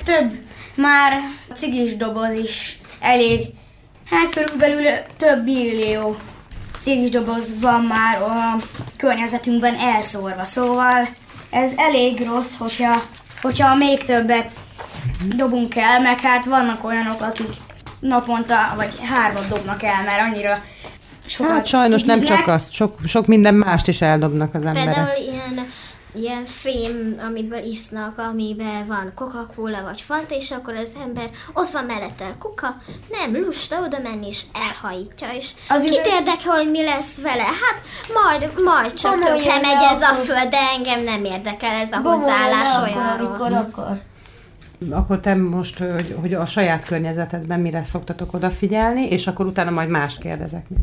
több, már a cigis doboz is elég, hát körülbelül több millió cigis doboz van már a környezetünkben elszórva, szóval ez elég rossz, hogyha még többet dobunk el, meg hát vannak olyanok, akik naponta vagy 3 dobnak el, mert annyira sokat hát sajnos cigiznek. Nem csak azt, sok minden mást is eldobnak az emberek. Például ilyen fém, amiből isznak, amiben van Coca-Cola vagy Fanta, és akkor az ember ott van mellette a kuka, nem lusta oda menni, és elhajítja, és kit érdekel, hogy mi lesz vele? Hát majd csak tönkre megy ez a föld, de engem nem érdekel ez a hozzáállás olyan rossz. Akkor te most, hogy a saját környezetedben mire szoktatok odafigyelni, és akkor utána majd mást kérdezek még.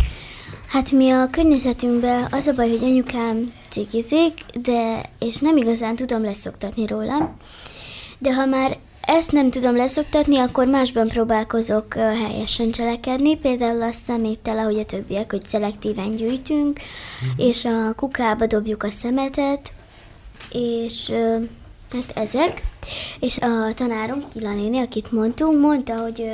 Hát mi a környezetünkben az a baj, hogy anyukám cigizik, és nem igazán tudom leszoktatni róla. De ha már ezt nem tudom leszoktatni, akkor másban próbálkozok helyesen cselekedni. Például a szeméttel, ahogy a többiek, hogy szelektíven gyűjtünk, és a kukába dobjuk a szemetet, és hát ezek. És a tanárom, Kila néni, akit mondta, hogy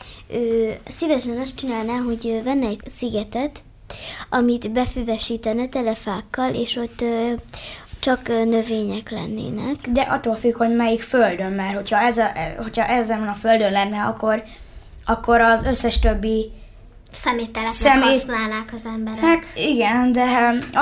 ő szívesen azt csinálná, hogy venne egy szigetet, amit befüvesítene telefákkal, és ott csak növények lennének. De attól függ, hogy melyik földön, mert hogyha ezen a földön lenne, akkor az összes többi szeméttelepnek használnák az emberek. Hát igen, de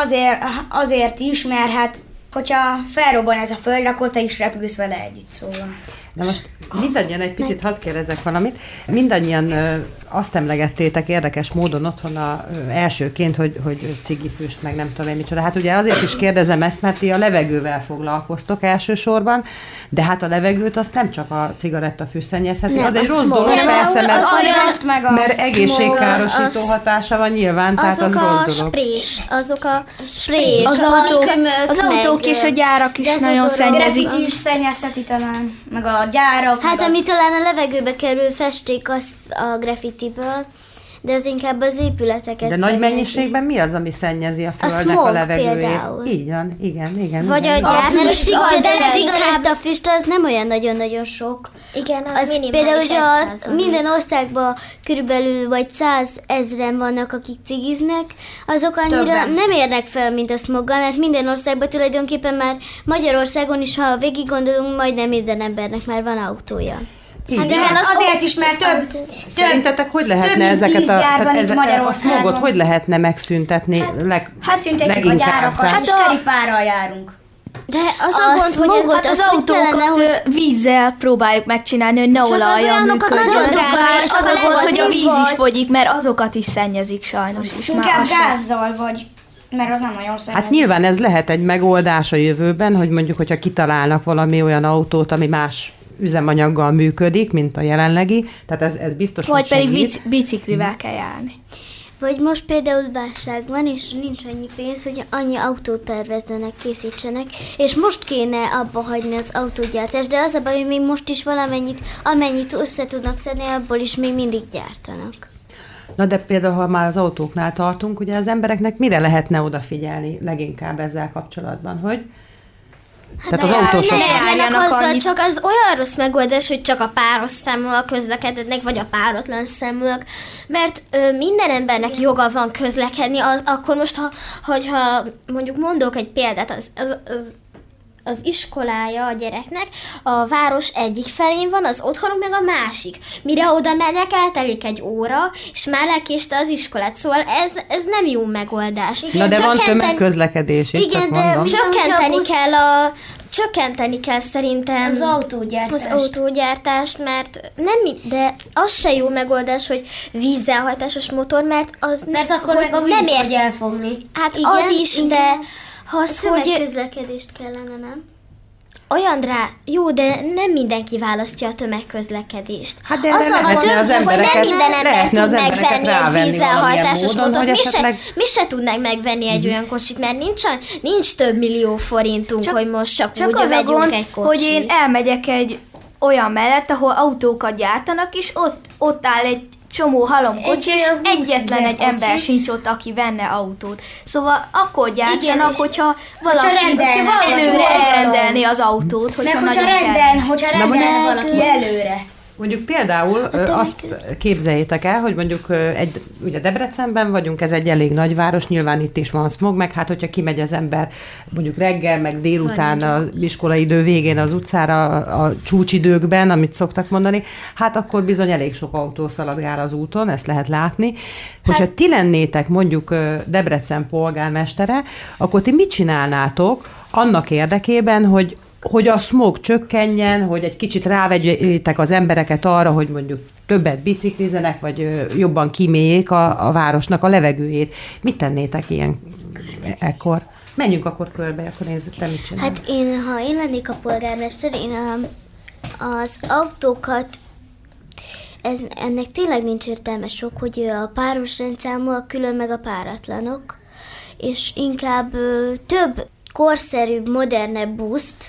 azért is, mert hát hogyha felrobban ez a föld, akkor te is repülsz vele együtt, szóval. De most mindannyian egy picit hadd kérdezek valamit. Mindannyian azt emlegettétek érdekes módon otthon elsőként, hogy cigifüst, meg nem tudom én micsoda. Hát ugye azért is kérdezem ezt, mert ti a levegővel foglalkoztok elsősorban, de hát a levegőt azt nem csak a cigarettafüst szennyezheti. Az egy rossz dolog, persze, mert egészségkárosító hatása van nyilván, tehát az rossz dolog. Azok a sprés, az autók és a gyárak is nagyon szennyezik. Graffiti is szennyezheti talán, meg a gyárak. Hát ami talán a levegőbe kerül festék az a graffitiből, de az inkább az épületeket de nagy mennyiségben mi az, ami szennyezi a földnek a levegőjét? Például. Így van, igen. Vagy a gyárfüst, de a cigarettafüst az nem olyan nagyon-nagyon sok. Igen, az például ugye minden országban körülbelül vagy 100 000 vannak, akik cigiznek, azok annyira nem érnek fel, mint a smoggal, mert minden országban tulajdonképpen már Magyarországon is, ha végig gondolunk, majdnem minden embernek már van autója. Hát igen, azért is, mert több szerintetek hogy lehetne ezeket a smogot hogy lehetne megszüntetni? Hát szüntetjük a gyárakat, hát keripárral járunk. De az a gond, hogy az autókat vízzel próbáljuk megcsinálni, hogy ne olajjal működjön. És az a gond, hogy a víz is fogyik, mert azokat is szennyezik sajnos. Inkább gázzal vagy, mert az nem nagyon szennyezi. Hát nyilván ez lehet egy megoldás a jövőben, hogy mondjuk, hogyha kitalálnak valami olyan autót, ami más üzemanyaggal működik, mint a jelenlegi, tehát ez biztos, vagy pedig biciklivel kell járni. Vagy most például válság van, és nincs annyi pénz, hogy annyi autót tervezzenek, készítsenek, és most kéne abba hagyni az autógyártást, de az a baj, hogy még most is amennyit össze tudnak szedni, abból is még mindig gyártanak. Na de például, ha már az autóknál tartunk, ugye az embereknek mire lehetne odafigyelni leginkább ezzel kapcsolatban, hogy tehát az autósok csak az olyan rossz megoldás, hogy csak a páros számúak közlekednek, vagy a páratlan számúak, mert minden embernek joga van közlekedni, akkor most, hogyha mondjuk mondok egy példát, az iskolája a gyereknek a város egyik felén van, az otthonuk meg a másik. Mire oda mennek, eltelik egy óra, és már lekéste az iskolát. Szóval ez nem jó megoldás. Na de van tömegközlekedés is, igen, csak mondom. Csökkenteni kell szerintem az autógyártást, mert de az se jó megoldás, hogy vízzelhajtásos motor, mert akkor meg a víz fog elfogni. Hát igen, az is, de a tömegközlekedést kellene, nem? Olyan jó, de nem mindenki választja a tömegközlekedést. Hát de lehetne az embereket, lehetne az embereket rávenni vízzelhajtásos motor. Mi se tudnánk megvenni egy olyan kocsit, mert nincs több millió forintunk, hogy most csak úgy vegyünk egy kocsit. Hogy én elmegyek egy olyan mellett, ahol autókat gyártanak, és ott áll egy csomó halomkocsis, egyetlen egy ember sincs ott, aki venne autót. Szóval akkor gyártsanak, hogyha valaki előre elrendelni az autót, hogyha nagyon kell. Hogyha rendelne valaki előre. Mondjuk például azt képzeljétek el, hogy mondjuk ugye Debrecenben vagyunk, ez egy elég nagy város, nyilván itt is van smog, meg hát hogyha kimegy az ember mondjuk reggel, meg délután az iskolai idő végén az utcára a csúcsidőkben, amit szoktak mondani, hát akkor bizony elég sok autó szaladgál az úton, ezt lehet látni. Hogyha ti lennétek mondjuk Debrecen polgármestere, akkor ti mit csinálnátok annak érdekében, hogy a smog csökkenjen, hogy egy kicsit rávegyétek az embereket arra, hogy mondjuk többet biciklizenek, vagy jobban kíméljék a városnak a levegőjét. Mit tennétek ekkor? Menjünk akkor körbe, akkor nézzük, te mit csinálsz. Hát ha én lennék a polgármester, én az autókat, ennek tényleg nincs értelme sok, hogy a páros rendszámúak külön meg a páratlanok, és inkább több korszerűbb, modernebb buszt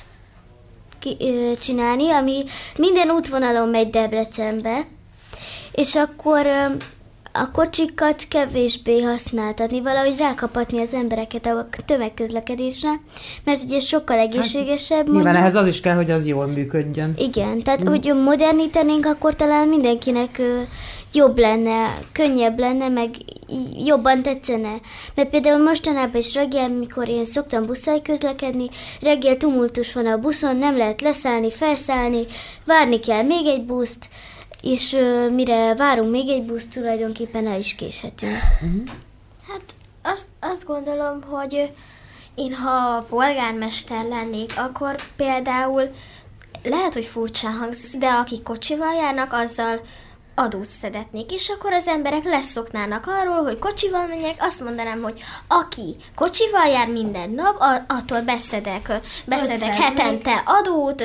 csinálni, ami minden útvonalon megy Debrecenbe, és akkor a kocsikat kevésbé használtatni, valahogy rákapatni az embereket a tömegközlekedésre, mert ugye sokkal egészségesebb. Hát, nyilván ehhez az is kell, hogy az jól működjön. Igen, tehát hogy modernítenénk, akkor talán mindenkinek jobb lenne, könnyebb lenne, meg jobban tetszene. Mert például mostanában is reggel, mikor én szoktam busszal közlekedni, reggel tumultus van a buszon, nem lehet leszállni, felszállni, várni kell még egy buszt, és mire várunk még egy buszt, tulajdonképpen el is késhetünk. Hát azt gondolom, hogy én ha polgármester lennék, akkor például lehet, hogy furcsán hangzik, de akik kocsival járnak, azzal adót szedetnék, és akkor az emberek leszoknának arról, hogy kocsival menjek, azt mondanám, hogy aki kocsival jár minden nap, attól beszedek hetente adót,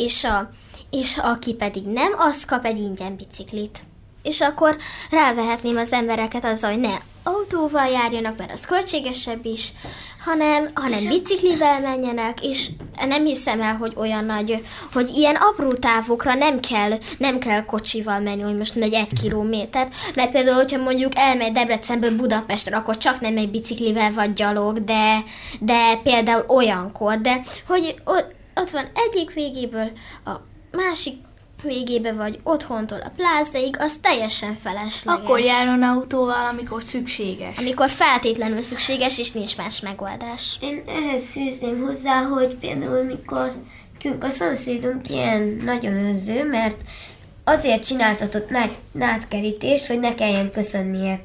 és aki pedig nem, az kap egy ingyen biciklit. És akkor rávehetném az embereket azzal, hogy ne autóval járjanak, mert az költségesebb is, hanem biciklivel menjenek, és nem hiszem el, hogy olyan nagy, hogy ilyen apró távokra nem kell kocsival menni, hogy most megy 1 kilométert, mert például, hogyha mondjuk elmegy Debrecenből Budapestre, akkor csak nem megy biciklivel vagy gyalog, de például olyankor, de hogy ott van egyik végéből a másik végébe vagy otthontól a plázdaig, az teljesen felesleges. Akkor járjon autóval, amikor szükséges. Amikor feltétlenül szükséges, és nincs más megoldás. Én ehhez fűzném hozzá, hogy például mikor a szomszédunk ilyen nagyon önző, mert azért csináltatott nádkerítést, hogy ne kelljen köszönnie.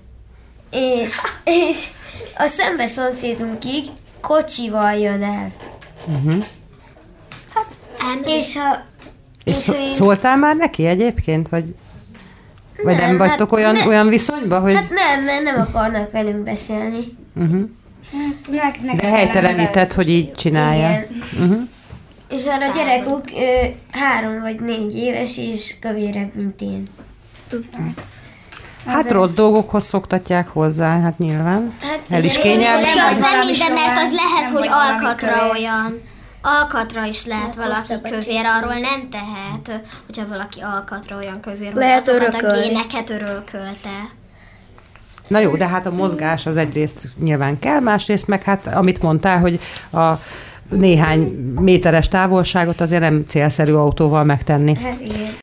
És a szembe szomszédunkig kocsival jön el. És szóltál már neki egyébként? Vagy nem vagytok olyan viszonyban, hogy... Hát nem, mert nem akarnak velünk beszélni. De helytelenített, hogy így csinálja. És már a gyerekük 3 vagy 4 éves, és kövérebb, mint én. Hát rossz dolgokhoz szoktatják hozzá, hát nyilván. El is kényelmes. Az nem minden, mert az lehet, hogy alkatra olyan. Alkatra is lehet valaki kövér, arról nem tehet, hogyha valaki alkatra olyan kövér, hogy lehet azokat örökölni. a géneket örökölte. Na jó, de hát a mozgás az egyrészt nyilván kell, másrészt meg hát, amit mondtál, hogy a néhány méteres távolságot azért nem célszerű autóval megtenni. Hát igen.